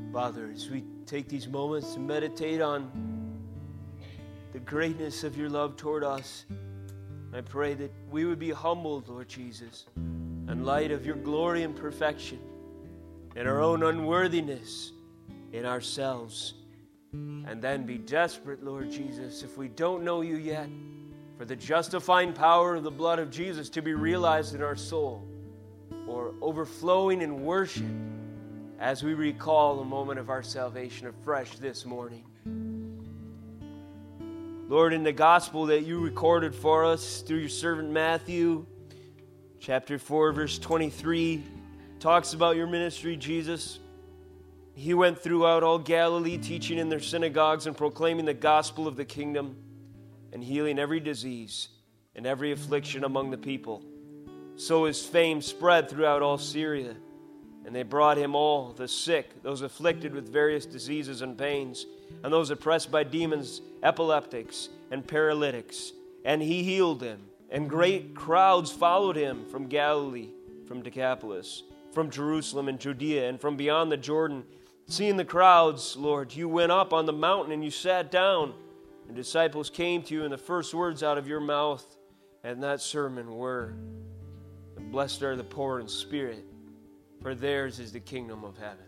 Father, as we take these moments to meditate on the greatness of your love toward us, I pray that we would be humbled, Lord Jesus, in light of your glory and perfection, and our own unworthiness in ourselves, and then be desperate, Lord Jesus, if we don't know you yet, for the justifying power of the blood of Jesus to be realized in our soul, or overflowing in worship as we recall the moment of our salvation afresh this morning. Lord, in the gospel that you recorded for us through your servant Matthew, chapter 4, verse 23, talks about your ministry, Jesus. He went throughout all Galilee, teaching in their synagogues and proclaiming the gospel of the kingdom and healing every disease and every affliction among the people. So his fame spread throughout all Syria, and they brought him all the sick, those afflicted with various diseases and pains, and those oppressed by demons, epileptics, and paralytics, and he healed them. And great crowds followed him from Galilee, from Decapolis, from Jerusalem and Judea, and from beyond the Jordan. Seeing the crowds, Lord, you went up on the mountain and you sat down, and disciples came to you, and the first words out of your mouth and that sermon were, "Blessed are the poor in spirit, for theirs is the kingdom of heaven."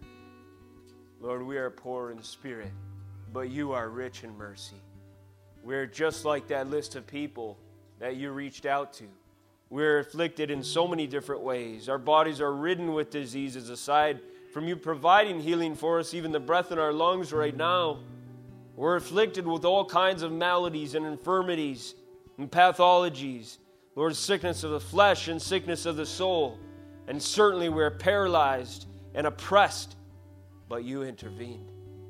Lord, we are poor in spirit, but you are rich in mercy. We're just like that list of people that you reached out to. We're afflicted in so many different ways. Our bodies are ridden with diseases. Aside from you providing healing for us, even the breath in our lungs right now, we're afflicted with all kinds of maladies and infirmities and pathologies. Lord, sickness of the flesh and sickness of the soul. And certainly we're paralyzed and oppressed, but you intervened.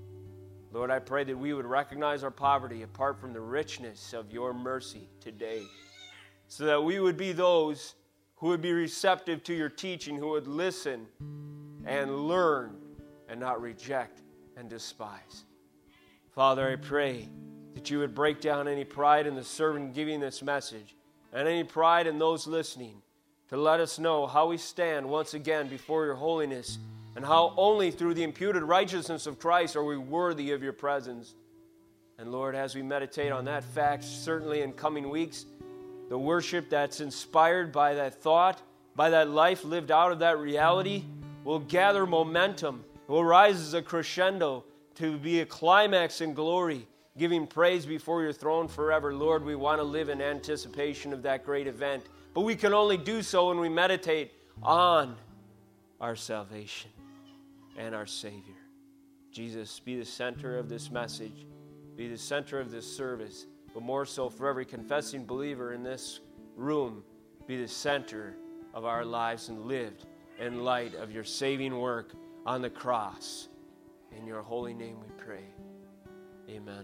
Lord, I pray that we would recognize our poverty apart from the richness of your mercy today, so that we would be those who would be receptive to your teaching, who would listen and learn and not reject and despise. Father, I pray that you would break down any pride in the servant giving this message and any pride in those listening, to let us know how we stand once again before your holiness, and how only through the imputed righteousness of Christ are we worthy of your presence. And Lord, as we meditate on that fact, certainly in coming weeks, the worship that's inspired by that thought, by that life lived out of that reality, will gather momentum, will rise as a crescendo to be a climax in glory, giving praise before your throne forever. Lord, we want to live in anticipation of that great event, but we can only do so when we meditate on our salvation and our Savior. Jesus, be the center of this message, be the center of this service, but more so for every confessing believer in this room, be the center of our lives and lived in light of your saving work on the cross. In your holy name we pray. Amen.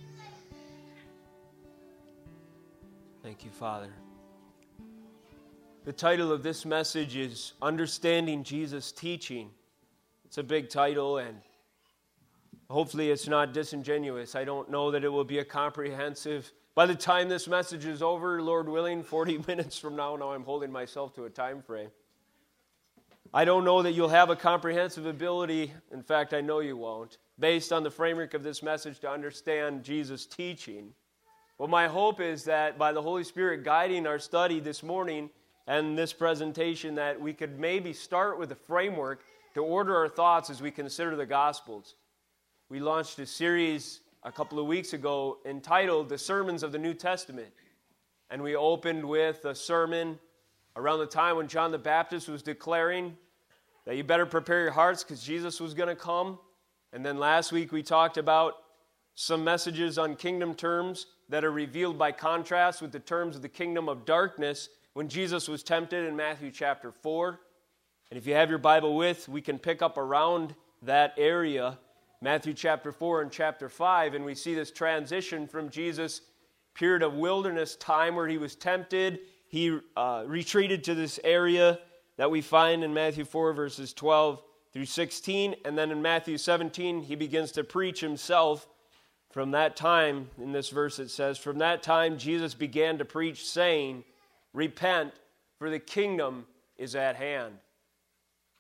Thank you, Father. The title of this message is Understanding Jesus' Teaching. It's a big title, and hopefully it's not disingenuous. I don't know that it will be a comprehensive. By the time this message is over, Lord willing, 40 minutes from now I'm holding myself to a time frame. I don't know that you'll have a comprehensive ability, in fact, I know you won't, based on the framework of this message to understand Jesus' teaching. But my hope is that by the Holy Spirit guiding our study this morning and this presentation, that we could maybe start with a framework to order our thoughts as we consider the Gospels. We launched a series a couple of weeks ago entitled The Sermons of the New Testament. And we opened with a sermon around the time when John the Baptist was declaring that you better prepare your hearts because Jesus was going to come. And then last week we talked about some messages on kingdom terms that are revealed by contrast with the terms of the kingdom of darkness when Jesus was tempted in Matthew chapter 4. And if you have your Bible with, we can pick up around that area, Matthew chapter 4 and chapter 5, and we see this transition from Jesus' period of wilderness time where he was tempted. He retreated to this area that we find in Matthew 4 verses 12 through 16, and then in Matthew 17 he begins to preach himself. From that time, in this verse it says, from that time Jesus began to preach, saying, repent, for the kingdom is at hand.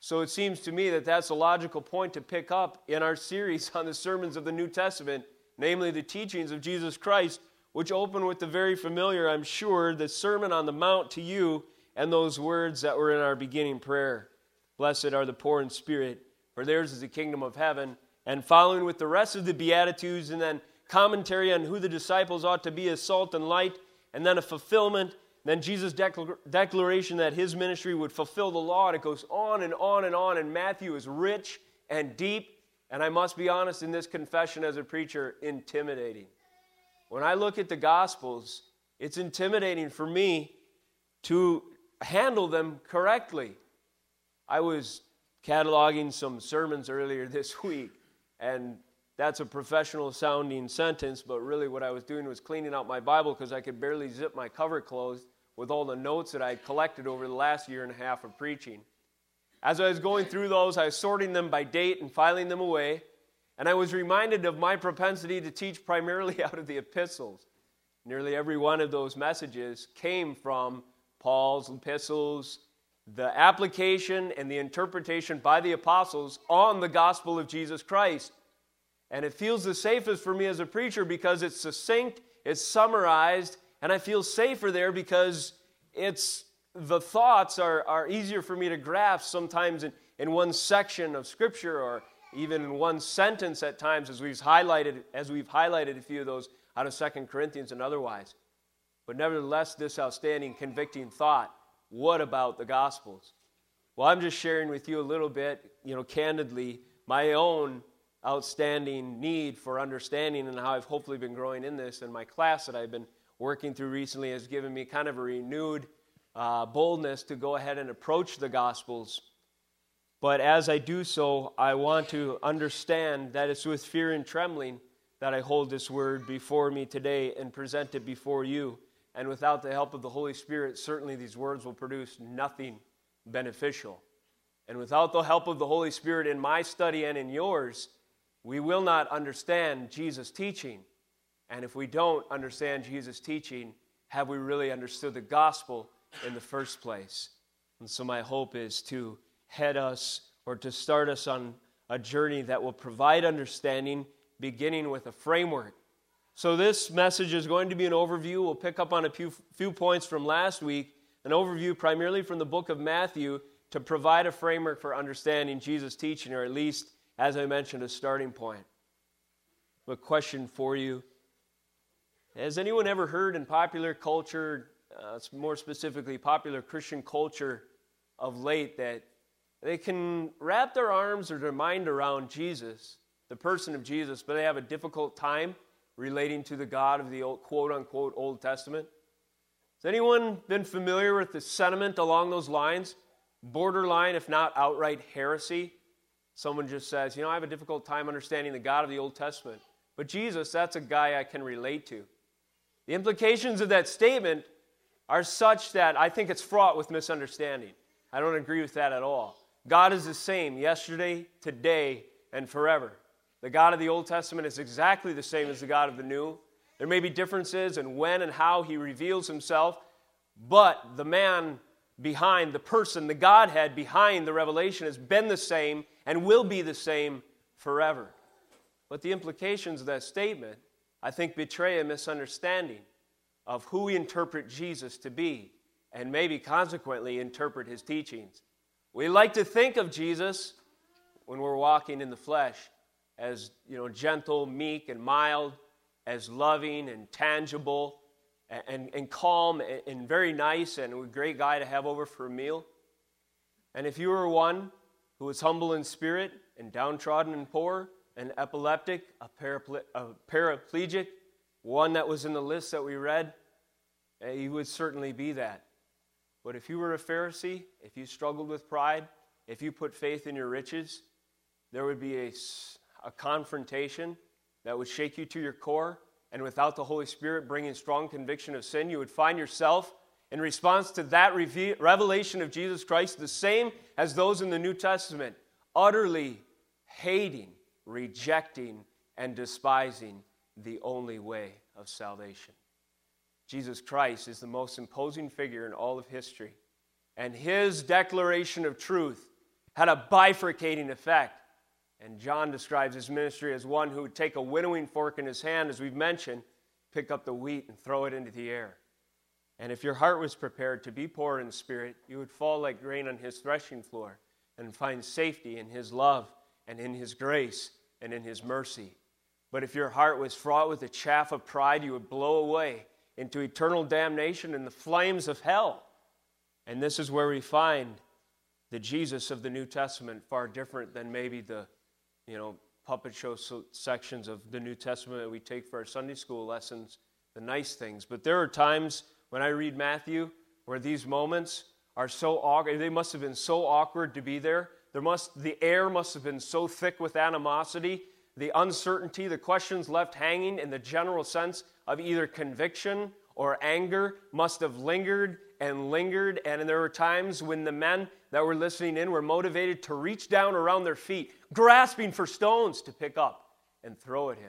So it seems to me that that's a logical point to pick up in our series on the sermons of the New Testament, namely the teachings of Jesus Christ, which open with the very familiar, I'm sure, the Sermon on the Mount to you and those words that were in our beginning prayer. Blessed are the poor in spirit, for theirs is the kingdom of heaven. And following with the rest of the Beatitudes, and then commentary on who the disciples ought to be as salt and light, and then a fulfillment, then Jesus' declaration that his ministry would fulfill the law, and it goes on and on and on, and Matthew is rich and deep, and I must be honest in this confession as a preacher, intimidating. When I look at the Gospels, it's intimidating for me to handle them correctly. I was cataloging some sermons earlier this week, and that's a professional sounding sentence, but really what I was doing was cleaning out my Bible because I could barely zip my cover closed with all the notes that I had collected over the last year and a half of preaching. As I was going through those, I was sorting them by date and filing them away, and I was reminded of my propensity to teach primarily out of the epistles. Nearly every one of those messages came from Paul's epistles, the application and the interpretation by the apostles on the gospel of Jesus Christ. And it feels the safest for me as a preacher because it's succinct, it's summarized, and I feel safer there because the thoughts are easier for me to grasp sometimes in one section of Scripture or even in one sentence at times as we've highlighted a few of those out of 2 Corinthians and otherwise. But nevertheless, this outstanding convicting thought, what about the Gospels? Well, I'm just sharing with you a little bit, candidly, my own outstanding need for understanding and how I've hopefully been growing in this. And my class that I've been working through recently has given me kind of a renewed boldness to go ahead and approach the Gospels. But as I do so, I want to understand that it's with fear and trembling that I hold this word before me today and present it before you. And without the help of the Holy Spirit, certainly these words will produce nothing beneficial. And without the help of the Holy Spirit in my study and in yours, we will not understand Jesus' teaching. And if we don't understand Jesus' teaching, have we really understood the gospel in the first place? And so my hope is to head us or to start us on a journey that will provide understanding, beginning with a framework. So this message is going to be an overview. We'll pick up on a few points from last week, an overview primarily from the book of Matthew to provide a framework for understanding Jesus' teaching, or at least, as I mentioned, a starting point. A question for you. Has anyone ever heard in popular culture, more specifically popular Christian culture of late, that they can wrap their arms or their mind around Jesus, the person of Jesus, but they have a difficult time relating to the God of the old, quote-unquote Old Testament? Has anyone been familiar with the sentiment along those lines? Borderline, if not outright heresy. Someone just says, I have a difficult time understanding the God of the Old Testament. But Jesus, that's a guy I can relate to. The implications of that statement are such that I think it's fraught with misunderstanding. I don't agree with that at all. God is the same yesterday, today, and forever. The God of the Old Testament is exactly the same as the God of the New. There may be differences in when and how he reveals himself, but the man behind, the person, the Godhead behind the revelation has been the same and will be the same forever. But the implications of that statement, I think, betray a misunderstanding of who we interpret Jesus to be, and maybe consequently interpret his teachings. We like to think of Jesus when we're walking in the flesh as, gentle, meek, and mild, as loving and tangible and calm and very nice and a great guy to have over for a meal. And if you were one who was humble in spirit and downtrodden and poor, an epileptic, a paraplegic, one that was in the list that we read, you would certainly be that. But if you were a Pharisee, if you struggled with pride, if you put faith in your riches, there would be a confrontation that would shake you to your core, and without the Holy Spirit bringing strong conviction of sin, you would find yourself in response to that revelation of Jesus Christ, the same as those in the New Testament, utterly hating, rejecting, and despising the only way of salvation. Jesus Christ is the most imposing figure in all of history, and his declaration of truth had a bifurcating effect. And John describes his ministry as one who would take a winnowing fork in his hand, as we've mentioned, pick up the wheat and throw it into the air. And if your heart was prepared to be poor in spirit, you would fall like grain on his threshing floor and find safety in his love and in his grace and in his mercy. But if your heart was fraught with the chaff of pride, you would blow away into eternal damnation and the flames of hell. And this is where we find the Jesus of the New Testament far different than maybe the, puppet show sections of the New Testament that we take for our Sunday school lessons, the nice things. But there are times when I read Matthew where these moments are so awkward. They must have been so awkward to be there. The air must have been so thick with animosity, the uncertainty, the questions left hanging in the general sense of either conviction or anger must have lingered. And there were times when the men that were listening in were motivated to reach down around their feet, grasping for stones to pick up and throw at him.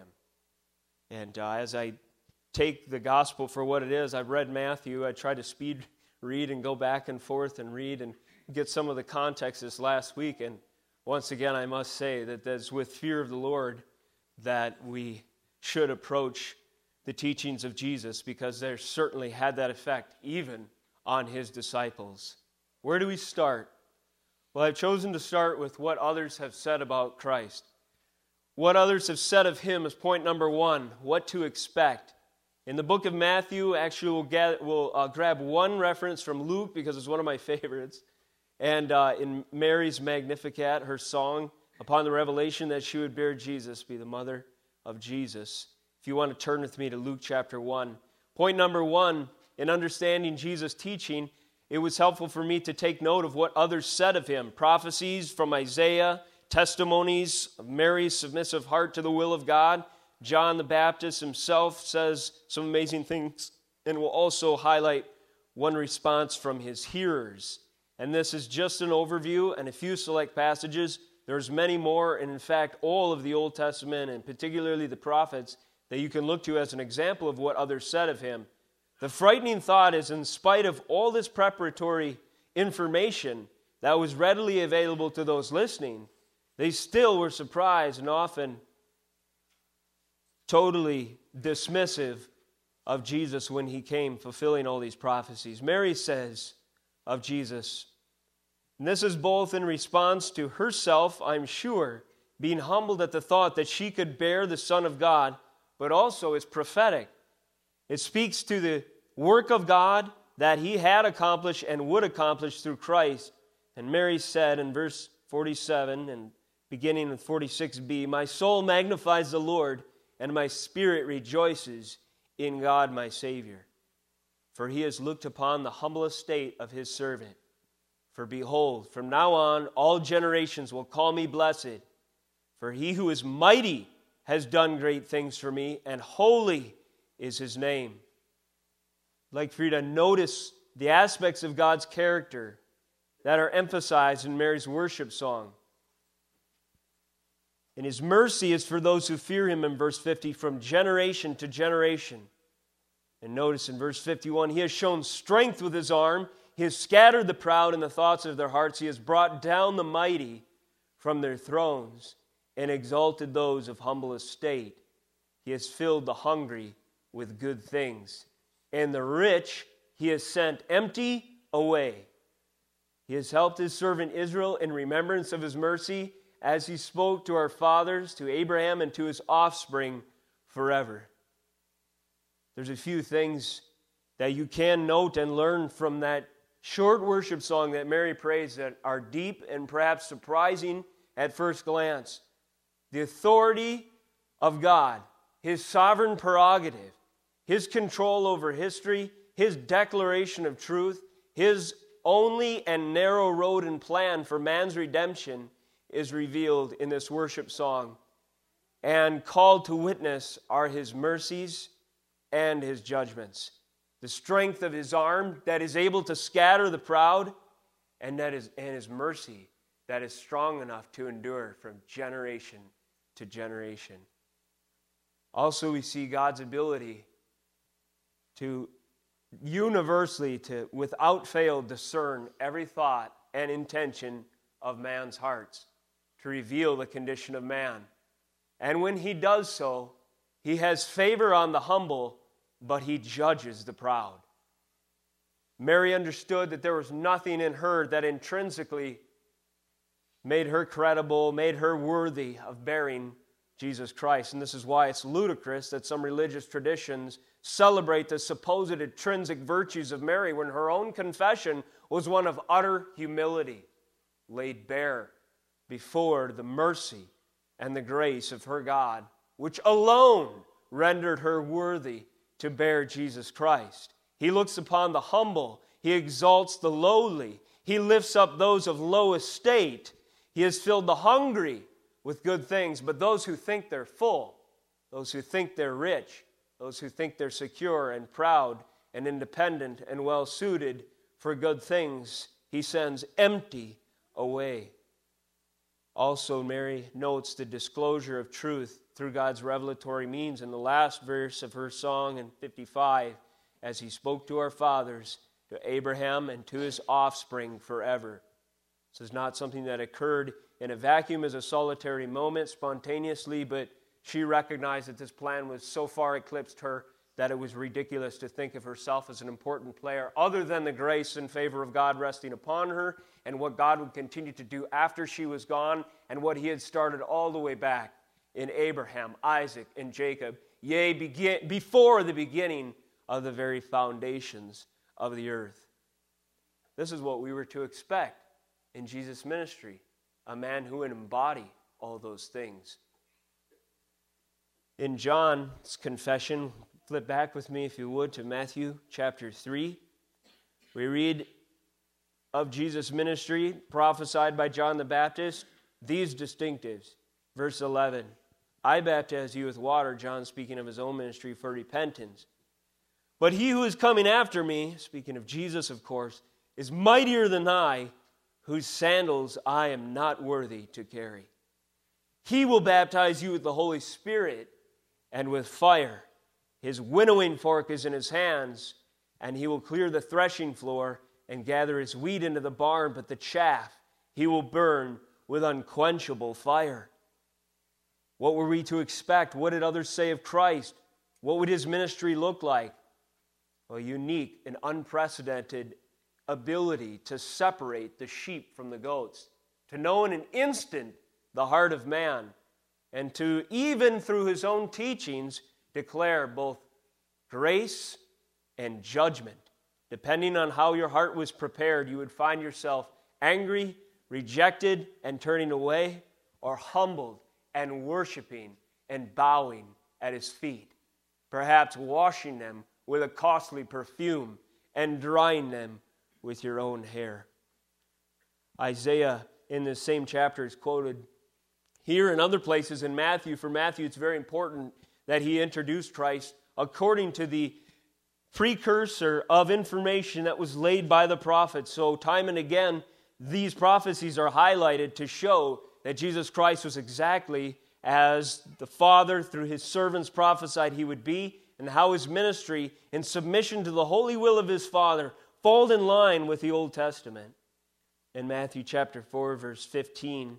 And as I take the gospel for what it is, I've read Matthew. I tried to speed read and go back and forth and read and get some of the context this last week. And once again, I must say that it's with fear of the Lord that we should approach the teachings of Jesus, because they certainly had that effect, even on his disciples. Where do we start? Well, I've chosen to start with what others have said about Christ. What others have said of him is point number one, what to expect. In the book of Matthew, actually we'll grab one reference from Luke because it's one of my favorites. And in Mary's Magnificat, her song, upon the revelation that she would bear Jesus, be the mother of Jesus. If you want to turn with me to Luke chapter 1. Point number one, in understanding Jesus' teaching, it was helpful for me to take note of what others said of him. Prophecies from Isaiah, testimonies of Mary's submissive heart to the will of God. John the Baptist himself says some amazing things, and will also highlight one response from his hearers. And this is just an overview and a few select passages. There's many more, and in fact, all of the Old Testament, and particularly the prophets, that you can look to as an example of what others said of him. The frightening thought is, in spite of all this preparatory information that was readily available to those listening, they still were surprised and often totally dismissive of Jesus when he came, fulfilling all these prophecies. Mary says of Jesus, and this is both in response to herself, I'm sure, being humbled at the thought that she could bear the Son of God, but also it's prophetic. It speaks to the work of God that he had accomplished and would accomplish through Christ. And Mary said in verse 47 and beginning in 46b, my soul magnifies the Lord, and my spirit rejoices in God my Savior. For he has looked upon the humble estate of his servant. For behold, from now on all generations will call me blessed. For he who is mighty has done great things for me, and holy is his name. I'd like for you to notice the aspects of God's character that are emphasized in Mary's worship song. And his mercy is for those who fear him in verse 50, from generation to generation. And notice in verse 51, he has shown strength with his arm. He has scattered the proud in the thoughts of their hearts. He has brought down the mighty from their thrones and exalted those of humble estate. He has filled the hungry with good things, and the rich he has sent empty away. He has helped his servant Israel in remembrance of his mercy, as he spoke to our fathers, to Abraham, and to his offspring forever. There's a few things that you can note and learn from that short worship song that Mary prays that are deep and perhaps surprising at first glance. The authority of God, his sovereign prerogative, his control over history, his declaration of truth, his only and narrow road and plan for man's redemption is revealed in this worship song. And called to witness are his mercies and his judgments. The strength of his arm that is able to scatter the proud, and his mercy that is strong enough to endure from generation to generation. Also, we see God's ability to universally, to without fail, discern every thought and intention of man's hearts, to reveal the condition of man. And when he does so, he has favor on the humble, but he judges the proud. Mary understood that there was nothing in her that intrinsically made her credible, made her worthy of bearing Jesus Christ. And this is why it's ludicrous that some religious traditions celebrate the supposed intrinsic virtues of Mary when her own confession was one of utter humility, laid bare before the mercy and the grace of her God, which alone rendered her worthy to bear Jesus Christ. He looks upon the humble. He exalts the lowly. He lifts up those of low estate. He has filled the hungry with good things, but those who think they're full, those who think they're rich, those who think they're secure and proud and independent and well-suited for good things, he sends empty away. Also, Mary notes the disclosure of truth through God's revelatory means in the last verse of her song in 55, as he spoke to our fathers, to Abraham and to his offspring forever. This is not something that occurred in a vacuum as a solitary moment, spontaneously, but she recognized that this plan was so far eclipsed her that it was ridiculous to think of herself as an important player other than the grace and favor of God resting upon her and what God would continue to do after she was gone and what he had started all the way back in Abraham, Isaac, and Jacob, yea, before the beginning of the very foundations of the earth. This is what we were to expect in Jesus' ministry, a man who would embody all those things. In John's confession, flip back with me if you would to Matthew chapter 3. We read of Jesus' ministry prophesied by John the Baptist, these distinctives. Verse 11, I baptize you with water, John speaking of his own ministry, for repentance. But he who is coming after me, speaking of Jesus, of course, is mightier than I, whose sandals I am not worthy to carry. He will baptize you with the Holy Spirit and with fire. His winnowing fork is in his hands, and he will clear the threshing floor and gather his wheat into the barn, but the chaff he will burn with unquenchable fire. What were we to expect? What did others say of Christ? What would his ministry look like? A unique and unprecedented ability to separate the sheep from the goats, to know in an instant the heart of man, and to, even through his own teachings, declare both grace and judgment. Depending on how your heart was prepared, you would find yourself angry, rejected, and turning away, or humbled and worshiping and bowing at his feet, perhaps washing them with a costly perfume and drying them with your own hair. Isaiah in this same chapter is quoted here and other places in Matthew. For Matthew, it's very important that he introduced Christ according to the precursor of information that was laid by the prophets. So time and again, these prophecies are highlighted to show that Jesus Christ was exactly as the Father through his servants prophesied he would be, and how his ministry, in submission to the holy will of his Father, fall in line with the Old Testament. In Matthew chapter 4, verse 15,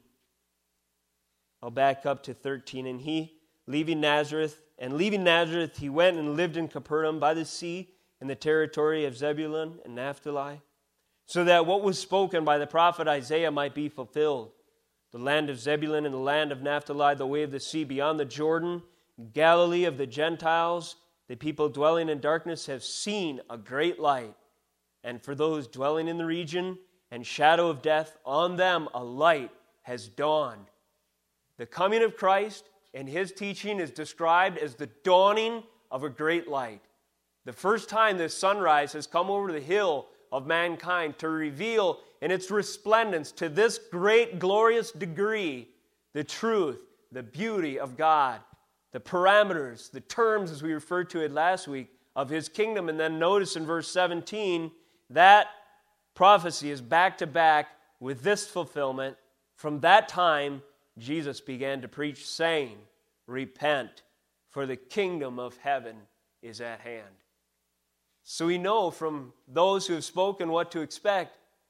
I'll back up to 13. And he, leaving Nazareth, he went and lived in Capernaum by the sea in the territory of Zebulun and Naphtali, so that what was spoken by the prophet Isaiah might be fulfilled. The land of Zebulun and the land of Naphtali, the way of the sea beyond the Jordan, Galilee of the Gentiles, the people dwelling in darkness have seen a great light. And for those dwelling in the region and shadow of death, on them a light has dawned. The coming of Christ and his teaching is described as the dawning of a great light. The first time this sunrise has come over the hill of mankind to reveal in its resplendence to this great glorious degree the truth, the beauty of God, the parameters, the terms, as we referred to it last week, of his kingdom. And then notice in verse 17, that prophecy is back to back with this fulfillment. From that time, Jesus began to preach, saying, repent, for the kingdom of heaven is at hand. So we know from those who have spoken what to expect,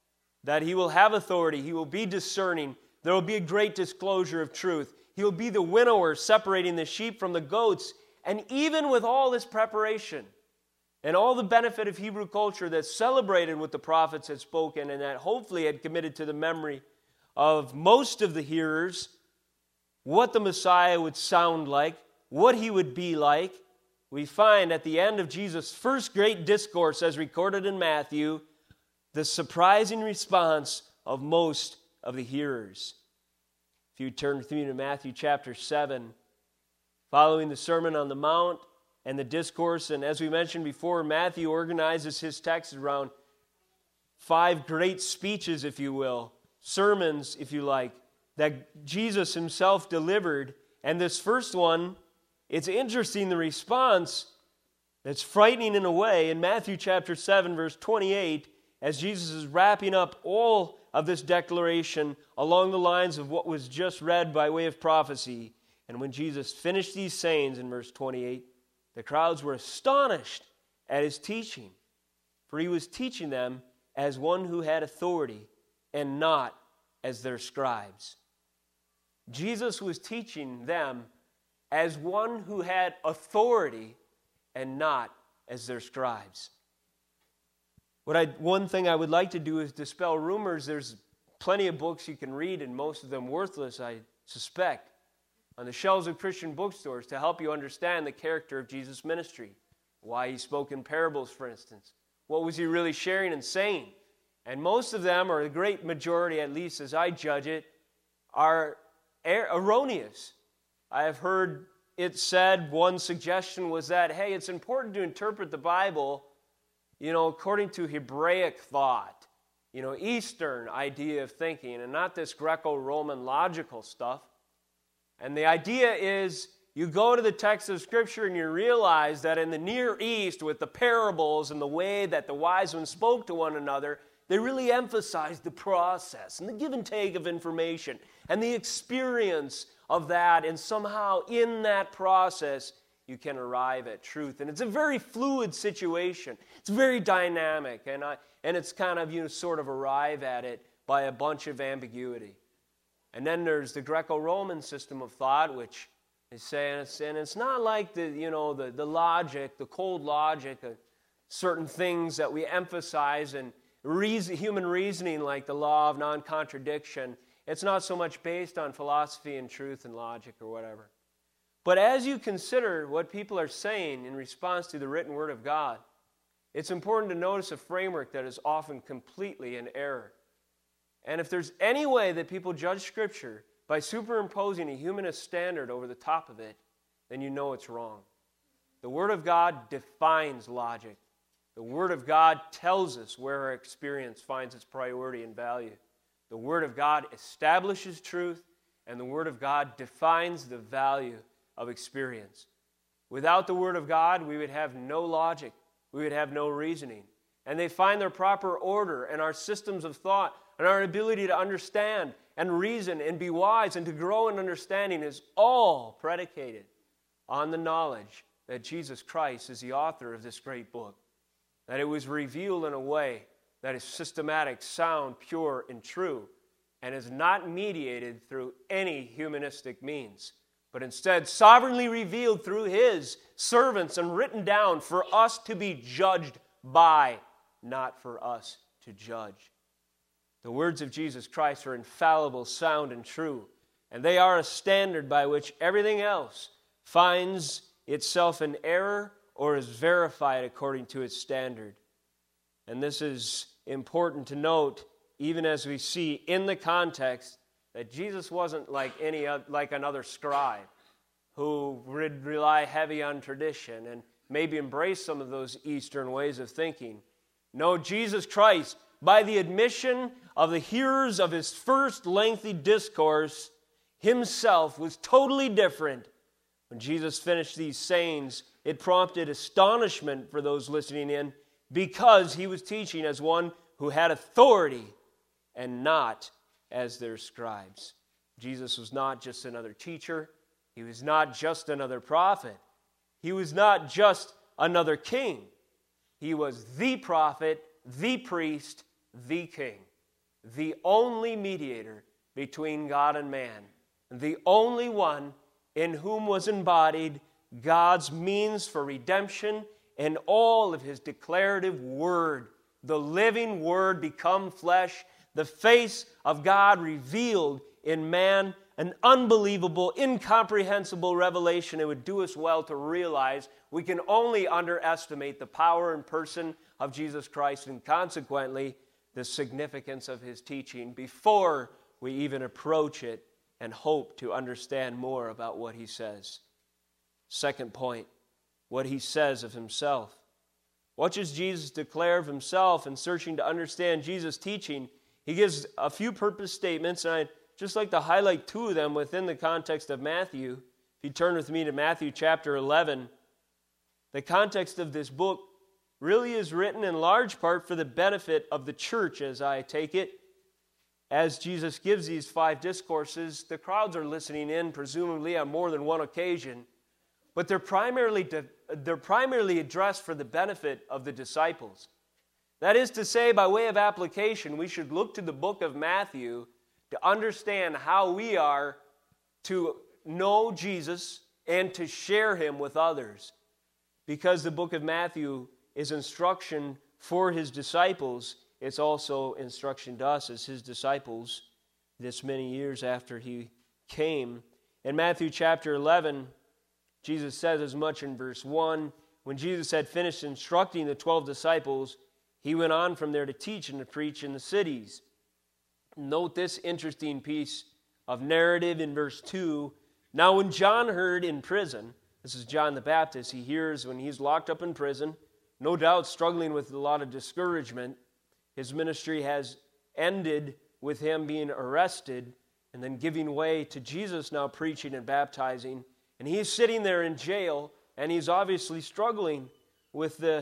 that he will have authority, he will be discerning, there will be a great disclosure of truth. He will be the winnower, separating the sheep from the goats. And even with all this preparation and all the benefit of Hebrew culture that celebrated what the prophets had spoken and that hopefully had committed to the memory of most of the hearers, what the Messiah would sound like, what he would be like, we find at the end of Jesus' first great discourse as recorded in Matthew, the surprising response of most of the hearers. If you turn with me to Matthew chapter 7, following the Sermon on the Mount and the discourse, and as we mentioned before, Matthew organizes his text around 5 great speeches, if you will, sermons, if you like, that Jesus himself delivered. And this first one, it's interesting, the response that's frightening in a way. In Matthew chapter 7, verse 28, as Jesus is wrapping up all of this declaration along the lines of what was just read by way of prophecy. And when Jesus finished these sayings in verse 28, the crowds were astonished at his teaching, for he was teaching them as one who had authority and not as their scribes. Jesus was teaching them as one who had authority and not as their scribes. One thing I would like to do is dispel rumors. There's plenty of books you can read, and most of them worthless, I suspect, on the shelves of Christian bookstores to help you understand the character of Jesus' ministry. Why he spoke in parables, for instance. What was he really sharing and saying? And most of them, or the great majority, at least as I judge it, are erroneous. I have heard it said, one suggestion was that, hey, it's important to interpret the Bible, according to Hebraic thought, Eastern idea of thinking, and not this Greco-Roman logical stuff. And the idea is you go to the text of Scripture and you realize that in the Near East, with the parables and the way that the wise ones spoke to one another, they really emphasized the process and the give and take of information and the experience of that. And somehow in that process, you can arrive at truth. And it's a very fluid situation. It's very dynamic. And it's kind of, sort of arrive at it by a bunch of ambiguity. And then there's the Greco-Roman system of thought, which is saying, and it's not like the logic, the cold logic of certain things that we emphasize in human reasoning, like the law of non-contradiction. It's not so much based on philosophy and truth and logic or whatever. But as you consider what people are saying in response to the written word of God, it's important to notice a framework that is often completely in error. And if there's any way that people judge Scripture by superimposing a humanist standard over the top of it, then you know it's wrong. The Word of God defines logic. The Word of God tells us where our experience finds its priority and value. The Word of God establishes truth, and the Word of God defines the value of experience. Without the Word of God, we would have no logic. We would have no reasoning. And they find their proper order and our systems of thought and our ability to understand and reason and be wise and to grow in understanding is all predicated on the knowledge that Jesus Christ is the author of this great book. That it was revealed in a way that is systematic, sound, pure, and true, and is not mediated through any humanistic means, but instead sovereignly revealed through His servants and written down for us to be judged by, not for us to judge. The words of Jesus Christ are infallible, sound, and true, and they are a standard by which everything else finds itself in error or is verified according to its standard. And this is important to note, even as we see in the context that Jesus wasn't like another scribe who would rely heavy on tradition and maybe embrace some of those Eastern ways of thinking. No, Jesus Christ, by the admission of the hearers of His first lengthy discourse, Himself was totally different. When Jesus finished these sayings, it prompted astonishment for those listening in because He was teaching as one who had authority and not as their scribes. Jesus was not just another teacher. He was not just another prophet. He was not just another king. He was the prophet, the priest, the king, the only mediator between God and man, the only one in whom was embodied God's means for redemption and all of his declarative word, the living word become flesh, the face of God revealed in man, an unbelievable, incomprehensible revelation. It would do us well to realize we can only underestimate the power and person of Jesus Christ and consequently the significance of his teaching before we even approach it and hope to understand more about what he says. Second point, what he says of himself. What does Jesus declare of himself? In searching to understand Jesus' teaching, he gives a few purpose statements, and I'd just like to highlight two of them within the context of Matthew. If you turn with me to Matthew chapter 11, the context of this book really is written in large part for the benefit of the church, as I take it. As Jesus gives these 5 discourses, the crowds are listening in, presumably on more than one occasion, but they're primarily addressed for the benefit of the disciples. That is to say, by way of application, we should look to the book of Matthew to understand how we are to know Jesus and to share him with others. Because the book of Matthew is instruction for his disciples, it's also instruction to us as his disciples this many years after he came. In Matthew chapter 11, Jesus says as much in verse 1. When Jesus had finished instructing the 12 disciples, he went on from there to teach and to preach in the cities. Note this interesting piece of narrative in verse 2. Now when John heard in prison, this is John the Baptist, he hears when he's locked up in prison, no doubt struggling with a lot of discouragement. His ministry has ended with him being arrested and then giving way to Jesus now preaching and baptizing. And he's sitting there in jail, and he's obviously struggling with the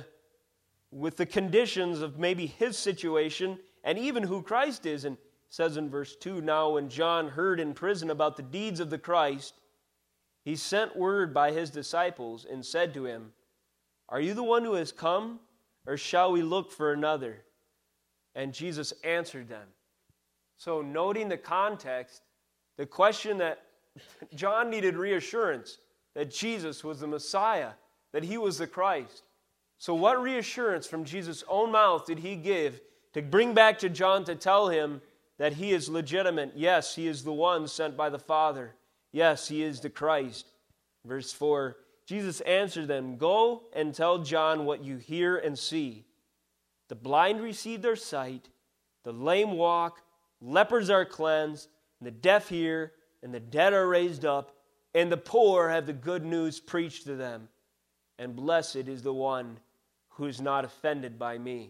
conditions of maybe his situation and even who Christ is. And it says in verse 2, now when John heard in prison about the deeds of the Christ, he sent word by his disciples and said to him, are you the one who has come, or shall we look for another? And Jesus answered them. So noting the context, the question that John needed reassurance that Jesus was the Messiah, that he was the Christ. So what reassurance from Jesus' own mouth did he give to bring back to John to tell him that he is legitimate? Yes, he is the one sent by the Father. Yes, he is the Christ. Verse 4, Jesus answered them, go and tell John what you hear and see. The blind receive their sight, the lame walk, lepers are cleansed, and the deaf hear, and the dead are raised up, and the poor have the good news preached to them. And blessed is the one who is not offended by me.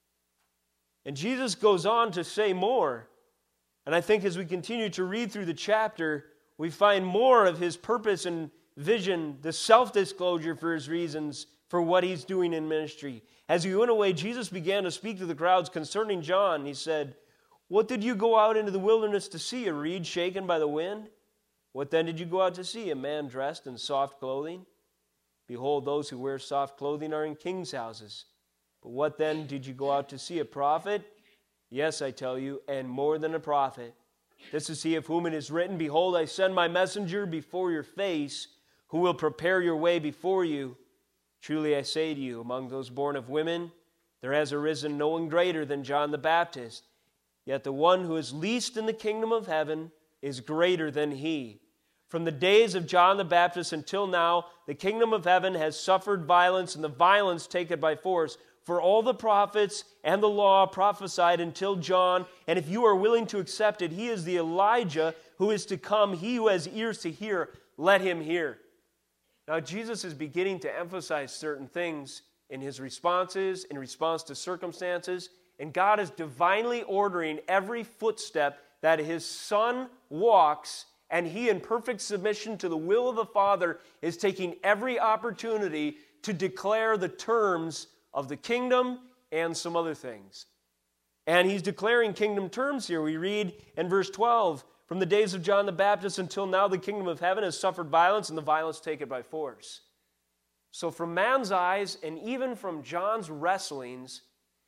And Jesus goes on to say more. And I think as we continue to read through the chapter, we find more of his purpose and vision, the self-disclosure for his reasons for what he's doing in ministry. As he went away, Jesus began to speak to the crowds concerning John. He said, what did you go out into the wilderness to see? A reed shaken by the wind? What then did you go out to see? A man dressed in soft clothing? Behold, those who wear soft clothing are in kings' houses. But what then did you go out to see? A prophet? Yes, I tell you, and more than a prophet. This is he of whom it is written, behold, I send my messenger before your face, who will prepare your way before you. Truly I say to you, among those born of women, there has arisen no one greater than John the Baptist. Yet the one who is least in the kingdom of heaven is greater than he. From the days of John the Baptist until now, the kingdom of heaven has suffered violence, and the violence take it by force. For all the prophets and the law prophesied until John, and if you are willing to accept it, he is the Elijah who is to come. He who has ears to hear, let him hear. Now Jesus is beginning to emphasize certain things in his responses, in response to circumstances, and God is divinely ordering every footstep that his Son walks, and he, in perfect submission to the will of the Father, is taking every opportunity to declare the terms of the kingdom and some other things. And he's declaring kingdom terms here. We read in verse 12, from the days of John the Baptist until now, the kingdom of heaven has suffered violence, and the violence take it by force. So from man's eyes, and even from John's wrestlings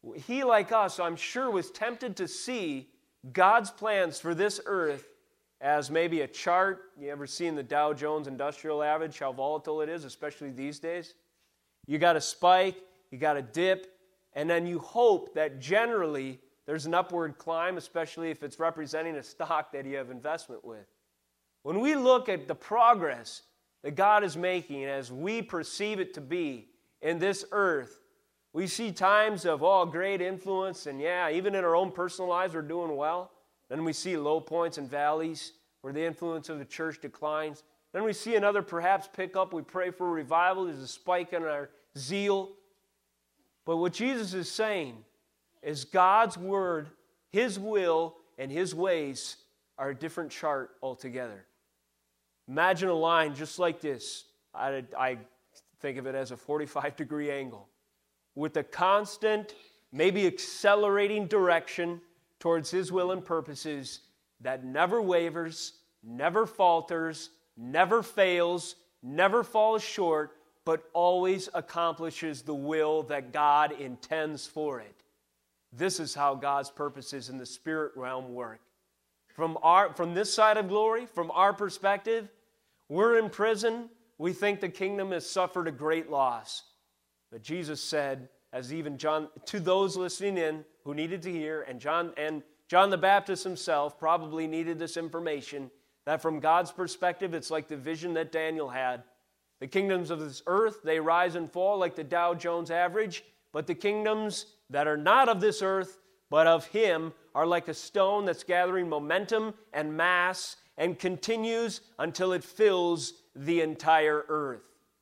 he, like us, I'm sure, was tempted to see God's plans for this earth as maybe a chart. You ever seen the Dow Jones Industrial Average, how volatile it is, especially these days? You got a spike, you got a dip, and then you hope that generally there's an upward climb, especially if it's representing a stock that you have investment with. When we look at the progress that God is making as we perceive it to be in this earth, we see times of, great influence, and even in our own personal lives we're doing well. Then we see low points and valleys where the influence of the church declines. Then we see another perhaps pick up. We pray for revival. There's a spike in our zeal. But what Jesus is saying is God's word, His will, and His ways are a different chart altogether. Imagine a line just like this. I think of it as a 45-degree angle with a constant, maybe accelerating direction towards His will and purposes that never wavers, never falters, never fails, never falls short, but always accomplishes the will that God intends for it. This is how God's purposes in the spirit realm work. From this side of glory, from our perspective, we're in prison. We think the kingdom has suffered a great loss. But Jesus said, as even John, to those listening in who needed to hear, and John the Baptist himself probably needed this information, that from God's perspective, it's like the vision that Daniel had. The kingdoms of this earth, they rise and fall like the Dow Jones average, but the kingdoms that are not of this earth, but of Him, are like a stone that's gathering momentum and mass and continues until it fills the entire earth.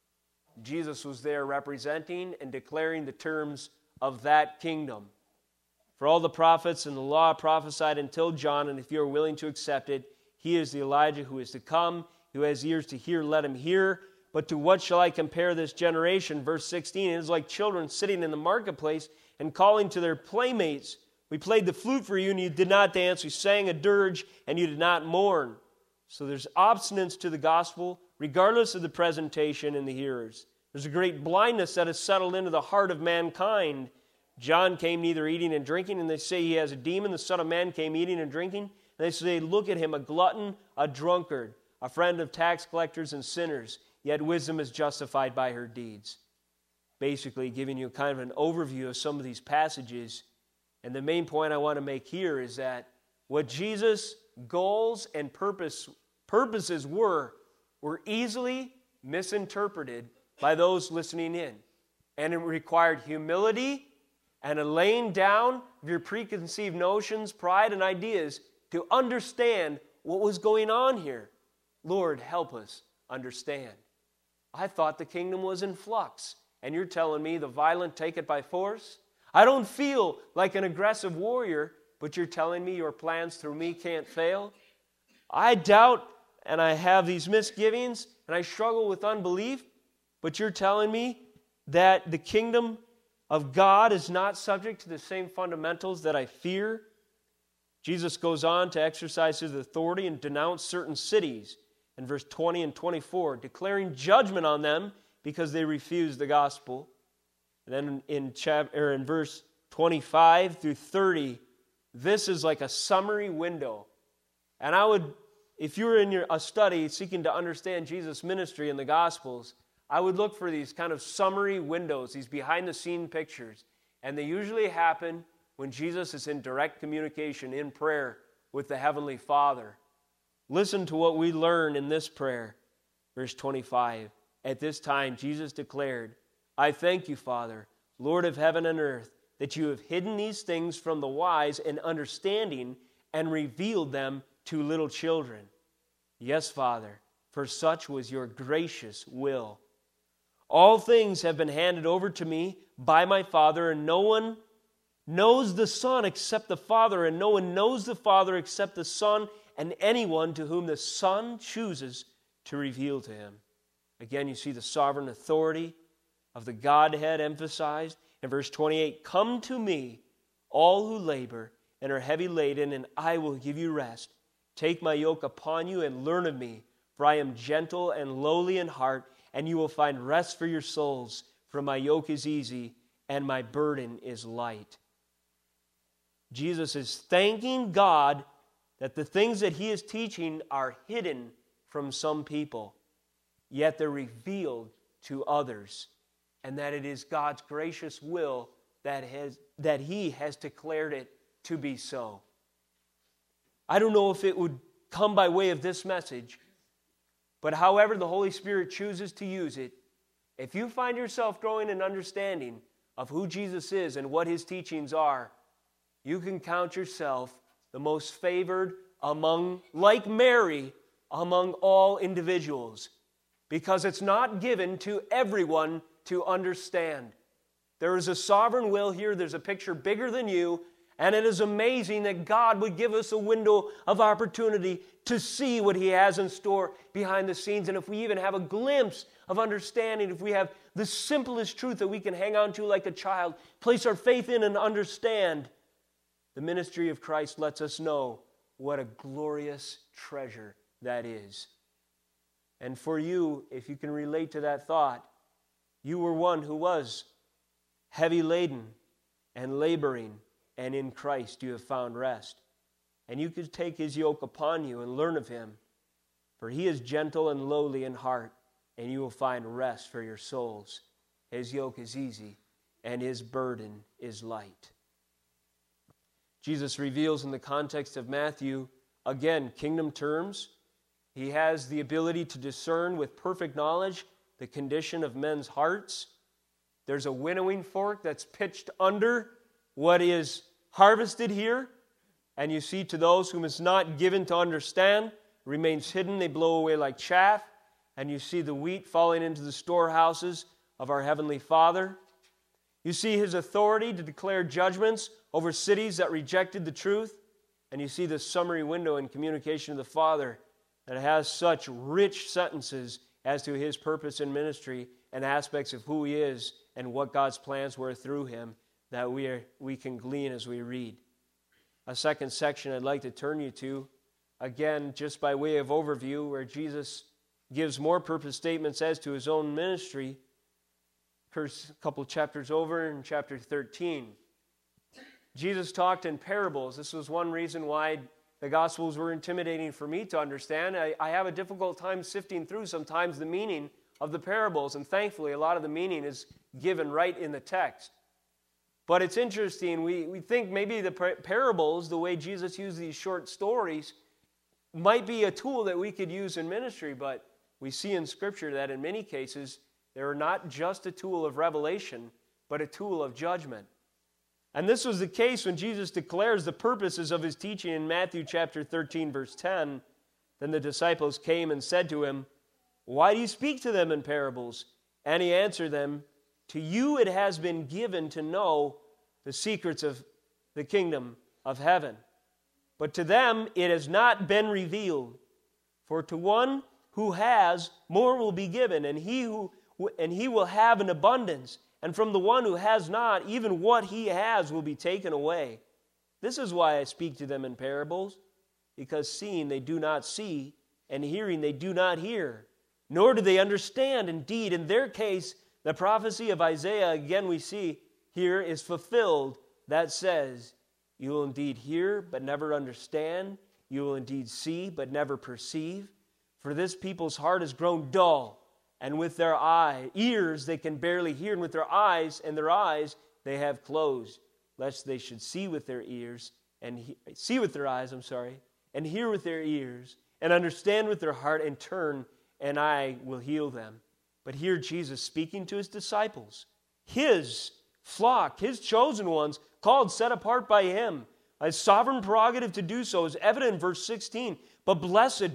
Jesus was there representing and declaring the terms of that kingdom. For all the prophets and the law prophesied until John, and if you are willing to accept it, He is the Elijah who is to come. Who has ears to hear, let him hear. But to what shall I compare this generation? Verse 16, it is like children sitting in the marketplace and calling to their playmates. We played the flute for you, and you did not dance. We sang a dirge, and you did not mourn. So there's obstinance to the gospel, regardless of the presentation and the hearers. There's a great blindness that has settled into the heart of mankind. John came neither eating and drinking, and they say he has a demon. The Son of Man came eating and drinking. And they say, look at him, a glutton, a drunkard, a friend of tax collectors and sinners. Yet wisdom is justified by her deeds. Basically giving you kind of an overview of some of these passages. And the main point I want to make here is that what Jesus' goals and purposes were easily misinterpreted by those listening in. And it required humility and a laying down of your preconceived notions, pride, and ideas to understand what was going on here. Lord, help us understand. I thought the kingdom was in flux, and you're telling me the violent take it by force? I don't feel like an aggressive warrior, but you're telling me your plans through me can't fail? I doubt, and I have these misgivings, and I struggle with unbelief, but you're telling me that the kingdom of God is not subject to the same fundamentals that I fear? Jesus goes on to exercise His authority and denounce certain cities in verse 20 and 24, declaring judgment on them because they refused the gospel. And then in verse 25 through 30, this is like a summary window. And I would, if you were in a study seeking to understand Jesus' ministry in the Gospels, I would look for these kind of summary windows, these behind-the-scene pictures. And they usually happen when Jesus is in direct communication in prayer with the Heavenly Father. Listen to what we learn in this prayer. Verse 25, at this time Jesus declared, I thank you, Father, Lord of heaven and earth, that you have hidden these things from the wise and understanding and revealed them to little children. Yes, Father, for such was your gracious will. All things have been handed over to me by my Father, and no one knows the Son except the Father, and no one knows the Father except the Son, and anyone to whom the Son chooses to reveal to him. Again, you see the sovereign authority of the Godhead emphasized. In verse 28, come to me, all who labor and are heavy laden, and I will give you rest. Take my yoke upon you and learn of me, for I am gentle and lowly in heart, and you will find rest for your souls, for my yoke is easy and my burden is light. Jesus is thanking God that the things that he is teaching are hidden from some people, yet they're revealed to others, and that it is God's gracious will that he has declared it to be so. I don't know if it would come by way of this message, but however the Holy Spirit chooses to use it, if you find yourself growing in understanding of who Jesus is and what his teachings are, you can count yourself the most favored among, like Mary, among all individuals, because it's not given to everyone to understand. There is a sovereign will here. There's a picture bigger than you, and it is amazing that God would give us a window of opportunity to see what he has in store behind the scenes. And if we even have a glimpse of understanding, if we have the simplest truth that we can hang on to like a child, place our faith in and understand, the ministry of Christ lets us know what a glorious treasure that is. And for you, if you can relate to that thought, you were one who was heavy laden and laboring, and in Christ you have found rest. And you could take his yoke upon you and learn of him, for he is gentle and lowly in heart, and you will find rest for your souls. His yoke is easy, and his burden is light. Jesus reveals in the context of Matthew, again, kingdom terms. He has the ability to discern with perfect knowledge the condition of men's hearts. There's a winnowing fork that's pitched under what is harvested here. And you see, to those whom is not given to understand, remains hidden, they blow away like chaff. And you see the wheat falling into the storehouses of our Heavenly Father. You see his authority to declare judgments over cities that rejected the truth. And you see the summary window in communication of the Father that has such rich sentences as to his purpose in ministry and aspects of who he is and what God's plans were through him that we can glean as we read. A second section I'd like to turn you to, again, just by way of overview, where Jesus gives more purpose statements as to his own ministry. Occurs a couple chapters over in chapter 13. Jesus talked in parables. This was one reason why the Gospels were intimidating for me to understand. I have a difficult time sifting through sometimes the meaning of the parables, and thankfully a lot of the meaning is given right in the text. But it's interesting, we think maybe the parables, the way Jesus used these short stories, might be a tool that we could use in ministry, but we see in Scripture that in many cases they are not just a tool of revelation, but a tool of judgment. And this was the case when Jesus declares the purposes of his teaching in Matthew chapter 13, verse 10. Then the disciples came and said to him, "Why do you speak to them in parables?" And he answered them, "To you it has been given to know the secrets of the kingdom of heaven. But to them it has not been revealed. For to one who has, more will be given, and he will have an abundance. And from the one who has not, even what he has will be taken away. This is why I speak to them in parables, because seeing they do not see, and hearing they do not hear, nor do they understand. Indeed, in their case, the prophecy of Isaiah, again we see here, is fulfilled, that says, you will indeed hear, but never understand. You will indeed see, but never perceive. For this people's heart has grown dull, and with their ears they can barely hear, and with their eyes they have closed, lest they should see with their ears, and see with their eyes, and hear with their ears, and understand with their heart, and turn, and I will heal them." But here Jesus speaking to his disciples, his flock, his chosen ones, called, set apart by him, a sovereign prerogative to do so is evident in verse 16. But blessed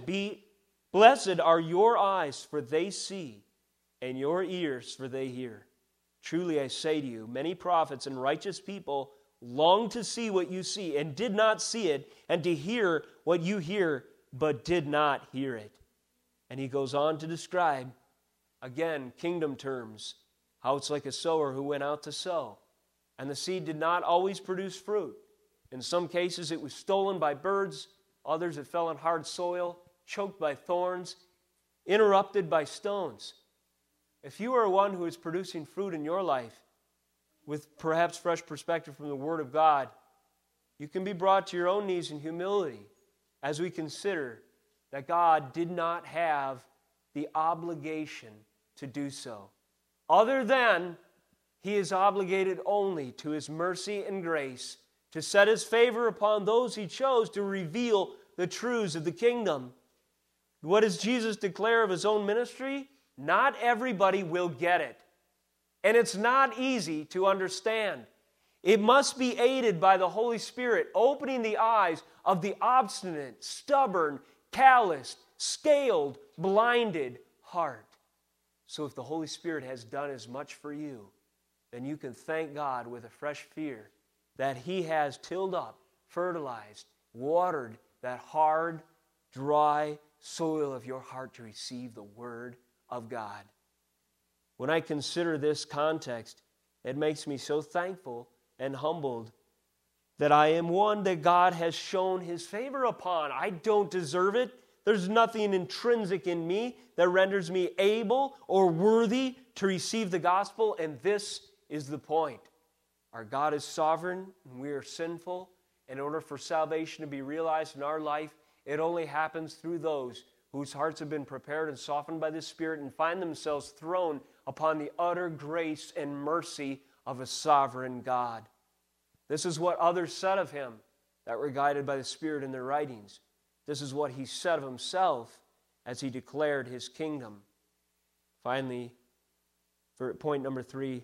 are your eyes, for they see, and your ears, for they hear. Truly I say to you, many prophets and righteous people longed to see what you see, and did not see it, and to hear what you hear, but did not hear it. And he goes on to describe, again, kingdom terms, how it's like a sower who went out to sow. And the seed did not always produce fruit. In some cases it was stolen by birds, others it fell on hard soil, choked by thorns, interrupted by stones. If you are one who is producing fruit in your life with perhaps fresh perspective from the Word of God, You can be brought to your own knees in humility as we consider that God did not have the obligation to do so, other than He is obligated only to His mercy and grace to set His favor upon those He chose to reveal the truths of the kingdom. What does Jesus declare of His own ministry? Not everybody will get it. And it's not easy to understand. It must be aided by the Holy Spirit, opening the eyes of the obstinate, stubborn, calloused, scaled, blinded heart. So if the Holy Spirit has done as much for you, then you can thank God with a fresh fear that He has tilled up, fertilized, watered that hard, dry soil of your heart to receive the Word of God. When I consider this context, it makes me so thankful and humbled that I am one that God has shown His favor upon. I don't deserve it. There's nothing intrinsic in me that renders me able or worthy to receive the gospel, and this is the point. Our God is sovereign, and we are sinful. In order for salvation to be realized in our life, it only happens through those whose hearts have been prepared and softened by the Spirit and find themselves thrown upon the utter grace and mercy of a sovereign God. This is what others said of Him that were guided by the Spirit in their writings. This is what He said of Himself as He declared His kingdom. Finally, for point number 3,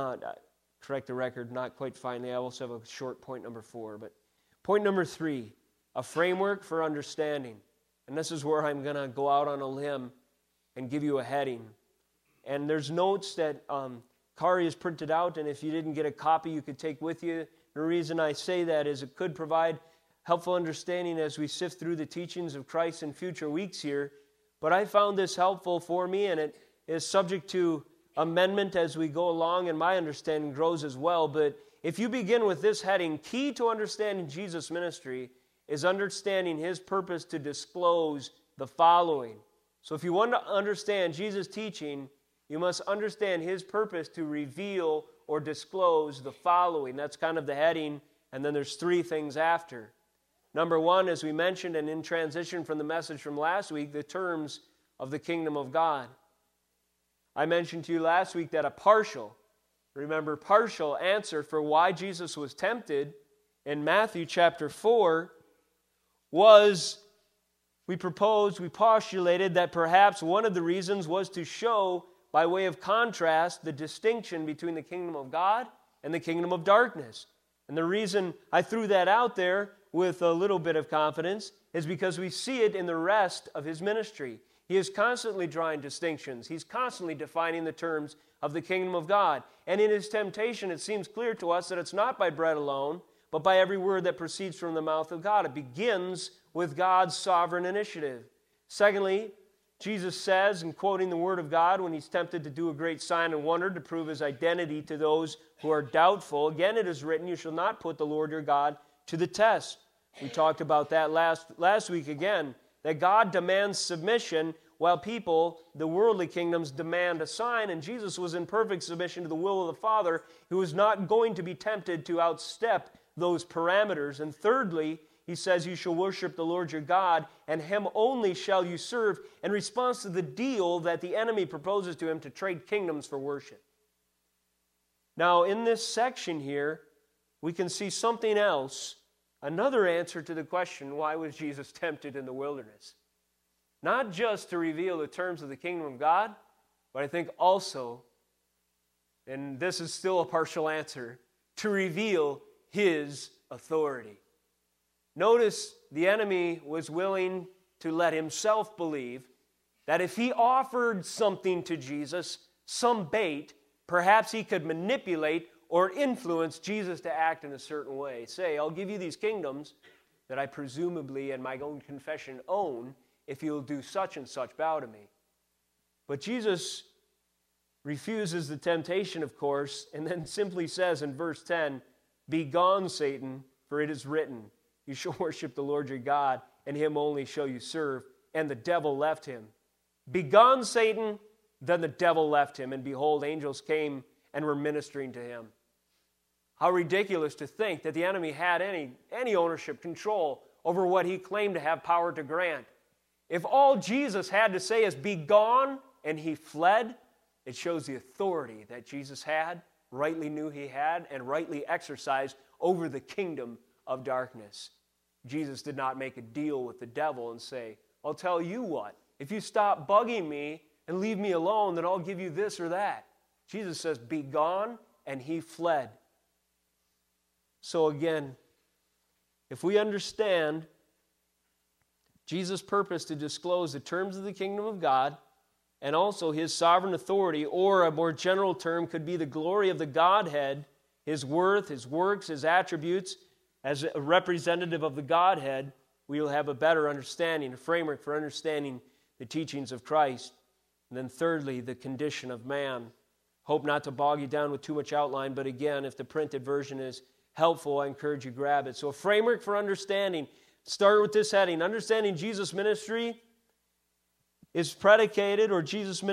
correct the record, not quite finally. I also have a short point number 4. But point number 3, a framework for understanding. And this is where I'm going to go out on a limb and give you a heading. And there's notes that Kari has printed out, and if you didn't get a copy, you could take with you. The reason I say that is it could provide helpful understanding as we sift through the teachings of Christ in future weeks here. But I found this helpful for me, and it is subject to amendment as we go along, and my understanding grows as well. But if you begin with this heading, key to understanding Jesus' ministry is understanding His purpose to disclose the following. So if you want to understand Jesus' teaching, you must understand His purpose to reveal or disclose the following. That's kind of the heading, and then there's 3 things after. Number 1, as we mentioned, and in transition from the message from last week, the terms of the kingdom of God. I mentioned to you last week that a partial answer for why Jesus was tempted in Matthew chapter 4 was, we postulated that perhaps one of the reasons was to show, by way of contrast, the distinction between the kingdom of God and the kingdom of darkness. And the reason I threw that out there with a little bit of confidence is because we see it in the rest of His ministry. He is constantly drawing distinctions. He's constantly defining the terms of the kingdom of God. And in His temptation, it seems clear to us that it's not by bread alone, but by every word that proceeds from the mouth of God. It begins with God's sovereign initiative. Secondly, Jesus says, in quoting the Word of God, when He's tempted to do a great sign and wonder to prove His identity to those who are doubtful, again it is written, you shall not put the Lord your God to the test. We talked about that last week again, that God demands submission while people, the worldly kingdoms, demand a sign, and Jesus was in perfect submission to the will of the Father, who was not going to be tempted to outstep those parameters. And thirdly, He says, you shall worship the Lord your God, and Him only shall you serve, in response to the deal that the enemy proposes to Him to trade kingdoms for worship. Now, in this section here, we can see something else, another answer to the question, why was Jesus tempted in the wilderness? Not just to reveal the terms of the kingdom of God, but I think also, and this is still a partial answer, to reveal His authority. Notice the enemy was willing to let himself believe that if he offered something to Jesus, some bait, perhaps he could manipulate or influence Jesus to act in a certain way. Say, I'll give you these kingdoms that I presumably, in my own confession, own, if you'll do such and such, bow to me. But Jesus refuses the temptation, of course, and then simply says in verse 10, "Begone, Satan, for it is written, you shall worship the Lord your God, and Him only shall you serve." And the devil left him. Begone, Satan. Then the devil left him, and behold, angels came and were ministering to him. How ridiculous to think that the enemy had any ownership, control over what he claimed to have power to grant. If all Jesus had to say is, "Be gone," and he fled, it shows the authority that Jesus had, rightly knew he had, and rightly exercised over the kingdom of darkness. Jesus did not make a deal with the devil and say, "I'll tell you what, if you stop bugging me and leave me alone, then I'll give you this or that." Jesus says, "Be gone," and he fled. So again, if we understand Jesus' purpose to disclose the terms of the kingdom of God and also his sovereign authority, or a more general term could be the glory of the Godhead, his worth, his works, his attributes, as a representative of the Godhead, we will have a better understanding, a framework for understanding the teachings of Christ. And then thirdly, the condition of man. Hope not to bog you down with too much outline, but again, if the printed version is helpful, I encourage you to grab it. So a framework for understanding. Start with this heading. Understanding Jesus' ministry is predicated, or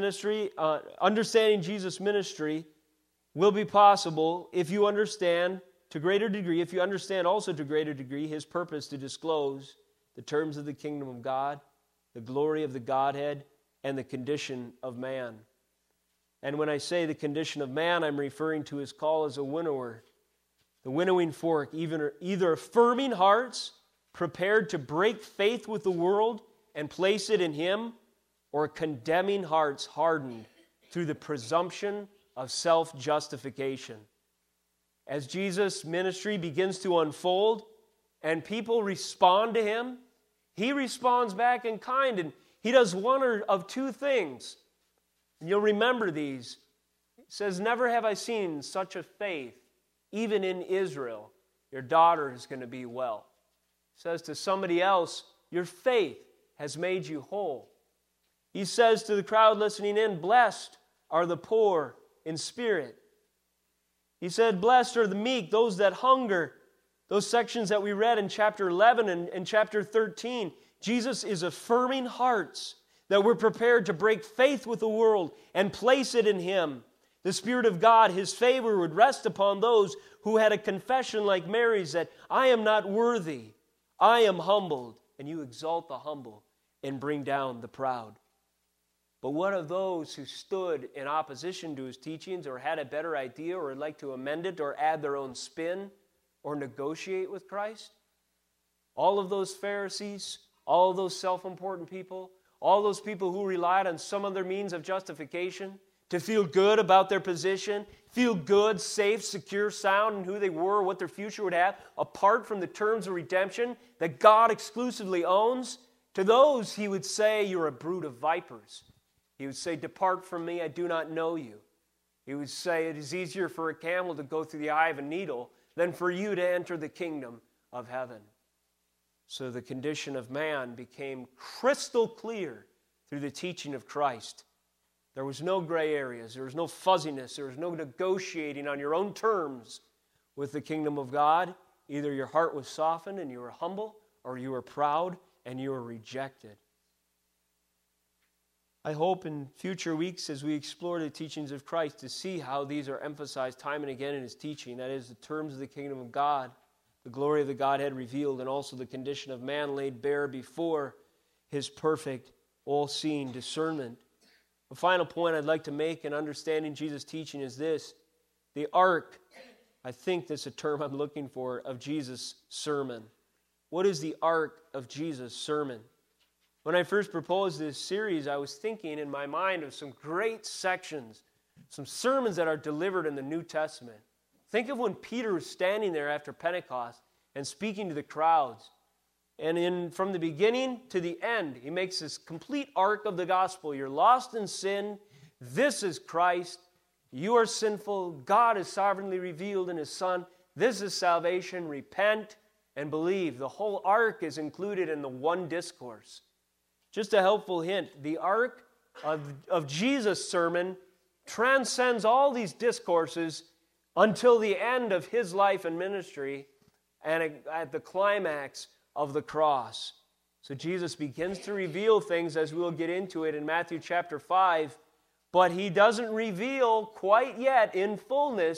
understanding Jesus' ministry will be possible if you understand to greater degree, if you understand also to greater degree his purpose to disclose the terms of the kingdom of God, the glory of the Godhead, and the condition of man. And when I say the condition of man, I'm referring to his call as a winnower. The winnowing fork, either affirming hearts prepared to break faith with the world and place it in him, or condemning hearts hardened through the presumption of self-justification. As Jesus' ministry begins to unfold and people respond to him, he responds back in kind, and he does one of two things. And you'll remember these. He says, "Never have I seen such a faith. Even in Israel, your daughter is going to be well." He says to somebody else, "Your faith has made you whole." He says to the crowd listening in, "Blessed are the poor in spirit." He said, "Blessed are the meek, those that hunger." Those sections that we read in chapter 11 and chapter 13, Jesus is affirming hearts that were prepared to break faith with the world and place it in him. The Spirit of God, his favor would rest upon those who had a confession like Mary's that, "I am not worthy, I am humbled," and you exalt the humble and bring down the proud. But what of those who stood in opposition to his teachings, or had a better idea, or would like to amend it, or add their own spin, or negotiate with Christ? All of those Pharisees, all of those self-important people, all those people who relied on some other means of justification to feel good about their position, feel good, safe, secure, sound in who they were, what their future would have, apart from the terms of redemption that God exclusively owns, to those he would say, "You're a brood of vipers." He would say, "Depart from me, I do not know you." He would say, "It is easier for a camel to go through the eye of a needle than for you to enter the kingdom of heaven." So the condition of man became crystal clear through the teaching of Christ. There was no gray areas. There was no fuzziness. There was no negotiating on your own terms with the kingdom of God. Either your heart was softened and you were humble, or you were proud and you were rejected. I hope in future weeks, as we explore the teachings of Christ, to see how these are emphasized time and again in his teaching. That is, the terms of the kingdom of God, the glory of the Godhead revealed, and also the condition of man laid bare before his perfect, all-seeing discernment. A final point I'd like to make in understanding Jesus' teaching is this: the arc, I think that's a term I'm looking for, of Jesus' sermon. What is the arc of Jesus' sermon? When I first proposed this series, I was thinking in my mind of some great sections, some sermons that are delivered in the New Testament. Think of when Peter was standing there after Pentecost and speaking to the crowds. And from the beginning to the end, he makes this complete arc of the gospel. You're lost in sin. This is Christ. You are sinful. God is sovereignly revealed in his Son. This is salvation. Repent and believe. The whole arc is included in the one discourse. Just a helpful hint, the arc of Jesus' sermon transcends all these discourses until the end of his life and ministry and at the climax of the cross. So Jesus begins to reveal things, as we'll get into it in Matthew chapter 5, but he doesn't reveal quite yet in fullness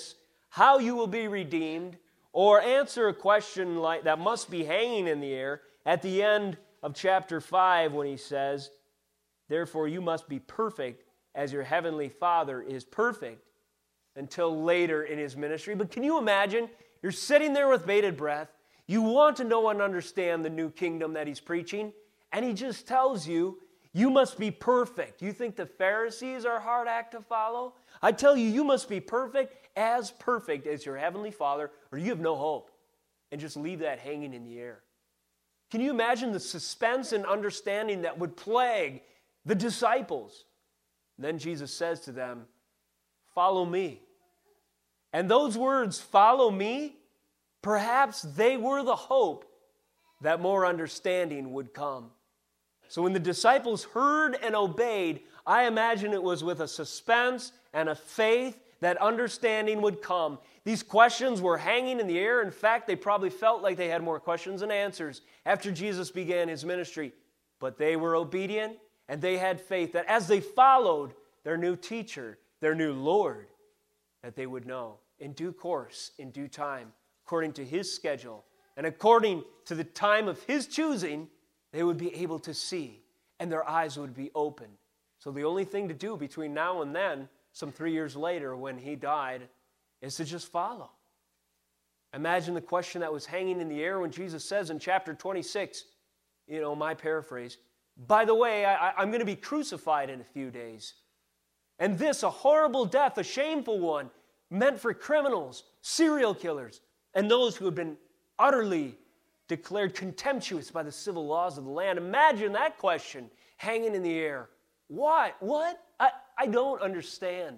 how you will be redeemed, or answer a question like that must be hanging in the air at the end of chapter 5 when he says, therefore you must be perfect as your heavenly Father is perfect, until later in his ministry. But can you imagine? You're sitting there with bated breath. You want to know and understand the new kingdom that he's preaching, and he just tells you, you must be perfect. You think the Pharisees are a hard act to follow? I tell you, you must be perfect as your heavenly Father, or you have no hope. And just leave that hanging in the air. Can you imagine the suspense and understanding that would plague the disciples? And then Jesus says to them, follow me. And those words, follow me, perhaps they were the hope that more understanding would come. So when the disciples heard and obeyed, I imagine it was with a suspense and a faith that understanding would come. These questions were hanging in the air. In fact, they probably felt like they had more questions than answers after Jesus began his ministry. But they were obedient, and they had faith that as they followed their new teacher, their new Lord, that they would know in due course, in due time, according to his schedule, and according to the time of his choosing, they would be able to see, and their eyes would be opened. So the only thing to do between now and then, some 3 years later when he died, is to just follow. Imagine the question that was hanging in the air when Jesus says in chapter 26, my paraphrase, by the way, I'm going to be crucified in a few days. And this, a horrible death, a shameful one, meant for criminals, serial killers, and those who have been utterly declared contemptuous by the civil laws of the land. Imagine that question hanging in the air. What? I don't understand.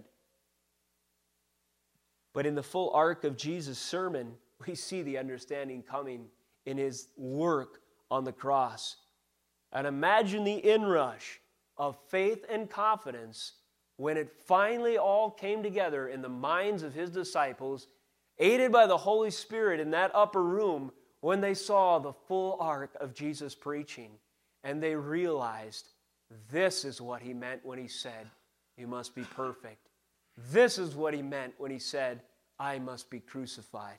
But in the full arc of Jesus' sermon, we see the understanding coming in his work on the cross. And imagine the inrush of faith and confidence when it finally all came together in the minds of his disciples, aided by the Holy Spirit in that upper room, when they saw the full arc of Jesus preaching, and they realized this is what he meant when he said, you must be perfect. This is what he meant when he said, I must be crucified.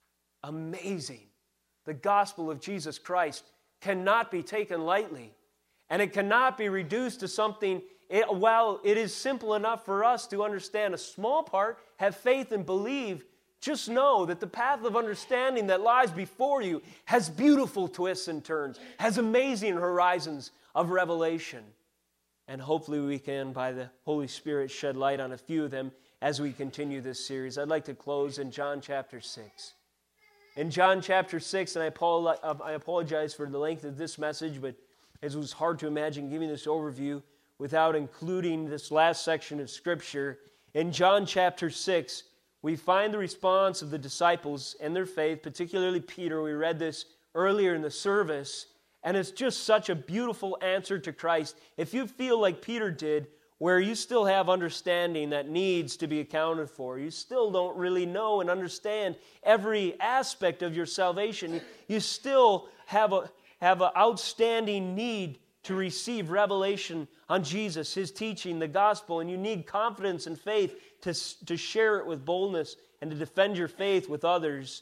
Amazing. The gospel of Jesus Christ cannot be taken lightly, and it cannot be reduced to something, while it is simple enough for us to understand a small part, have faith and believe. Just know that the path of understanding that lies before you has beautiful twists and turns, has amazing horizons of revelation. And hopefully we can, by the Holy Spirit, shed light on a few of them as we continue this series. I'd like to close in John chapter 6. In John chapter 6, and I apologize for the length of this message, but it was hard to imagine giving this overview without including this last section of Scripture. In John chapter 6, we find the response of the disciples and their faith, particularly Peter. We read this earlier in the service, and it's just such a beautiful answer to Christ. If you feel like Peter did, where you still have understanding that needs to be accounted for, you still don't really know and understand every aspect of your salvation, you still have an outstanding need to receive revelation on Jesus, his teaching, the gospel, and you need confidence and faith to share it with boldness and to defend your faith with others.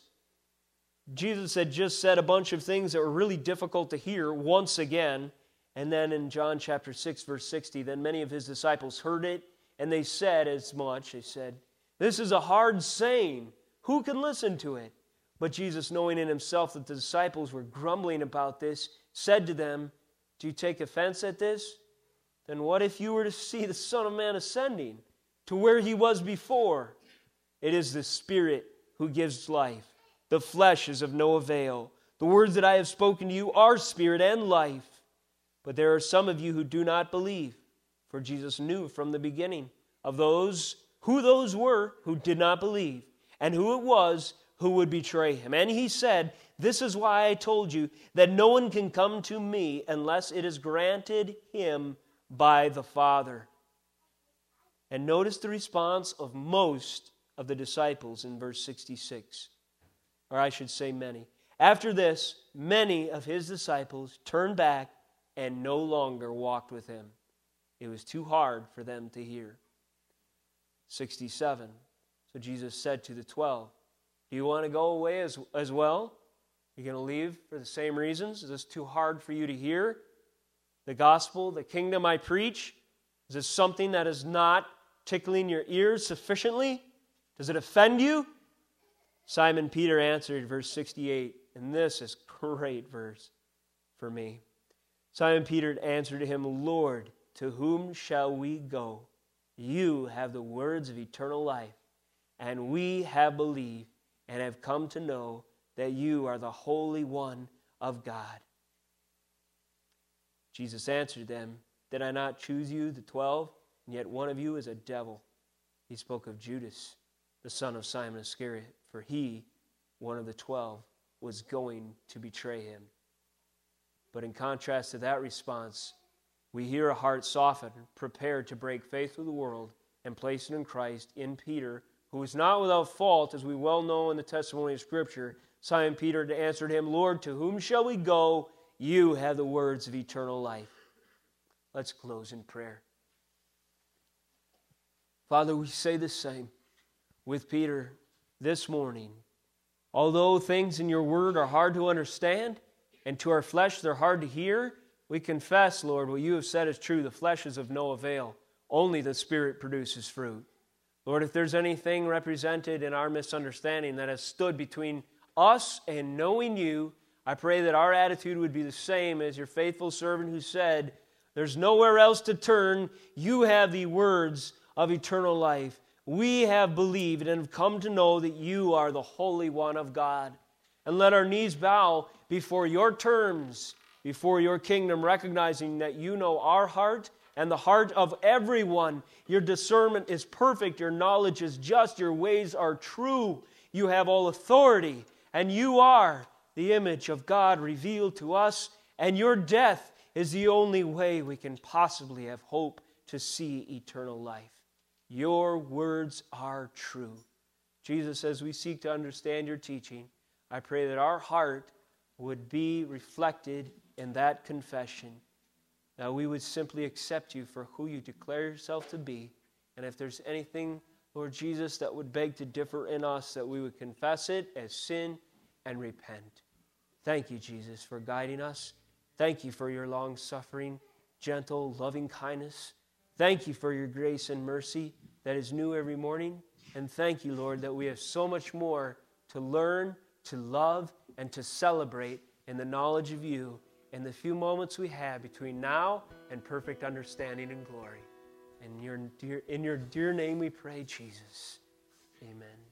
Jesus had just said a bunch of things that were really difficult to hear once again. And then in John chapter 6, verse 60, then many of his disciples heard it, and they said as much. They said, this is a hard saying. Who can listen to it? But Jesus, knowing in himself that the disciples were grumbling about this, said to them, do you take offense at this? Then what if you were to see the Son of Man ascending to where he was before? It is the Spirit who gives life. The flesh is of no avail. The words that I have spoken to you are spirit and life. But there are some of you who do not believe. For Jesus knew from the beginning of who those were who did not believe, and who it was who would betray him. And he said, this is why I told you that no one can come to me unless it is granted him by the Father. And notice the response of most of the disciples in verse 66. Or I should say many. After this, many of his disciples turned back and no longer walked with him. It was too hard for them to hear. 67. So So Jesus said to the 12, do you want to go away as well? You're going to leave for the same reasons? Is this too hard for you to hear? The gospel, the kingdom I preach, is this something that is not tickling your ears sufficiently? Does it offend you? Simon Peter answered, verse 68, and this is a great verse for me. Simon Peter answered him, Lord, to whom shall we go? You have the words of eternal life, and we have believed and have come to know that you are the Holy One of God. Jesus answered them, did I not choose you, the 12, and yet one of you is a devil? He spoke of Judas, the son of Simon Iscariot, for he, one of the 12, was going to betray him. But in contrast to that response, we hear a heart softened, prepared to break faith with the world and place it in Christ, in Peter, who is not without fault, as we well know in the testimony of Scripture. Simon Peter answered him, Lord, to whom shall we go? You have the words of eternal life. Let's close in prayer. Father, we say the same with Peter this morning. Although things in your word are hard to understand, and to our flesh they're hard to hear, we confess, Lord, what you have said is true. The flesh is of no avail. Only the Spirit produces fruit. Lord, if there's anything represented in our misunderstanding that has stood between us and knowing you, I pray that our attitude would be the same as your faithful servant who said, there's nowhere else to turn. You have the words of eternal life. We have believed and have come to know that you are the Holy One of God. And let our knees bow before your terms, before your kingdom, recognizing that you know our heart and the heart of everyone. Your discernment is perfect. Your knowledge is just. Your ways are true. You have all authority. And you are the image of God revealed to us. And your death is the only way we can possibly have hope to see eternal life. Your words are true. Jesus, as we seek to understand your teaching, I pray that our heart would be reflected in that confession, that we would simply accept you for who you declare yourself to be. And if there's anything, Lord Jesus, that would beg to differ in us, that we would confess it as sin and repent. Thank you, Jesus, for guiding us. Thank you for your long-suffering, gentle, loving kindness. Thank you for your grace and mercy that is new every morning. And thank you, Lord, that we have so much more to learn, to love, and to celebrate in the knowledge of you in the few moments we have between now and perfect understanding and glory. In your dear name we pray, Jesus. Amen.